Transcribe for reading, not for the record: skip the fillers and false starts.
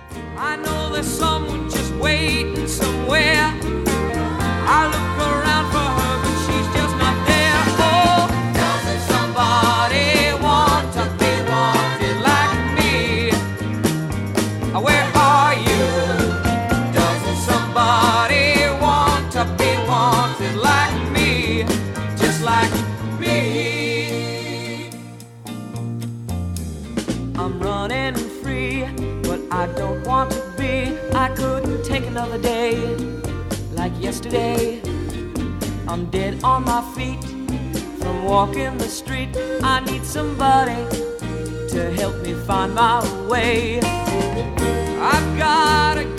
I know there's someone just waiting somewhere. I look around for her, but she's just not there. Oh, doesn't somebody want to be wanted like me? Where are you? Doesn't somebody want to be wanted like me? Just like me. I'm running free, but I don't want to be. I couldn't take another day like yesterday. I'm dead on my feet from walking the street. I need somebody to help me find my way. I've gotta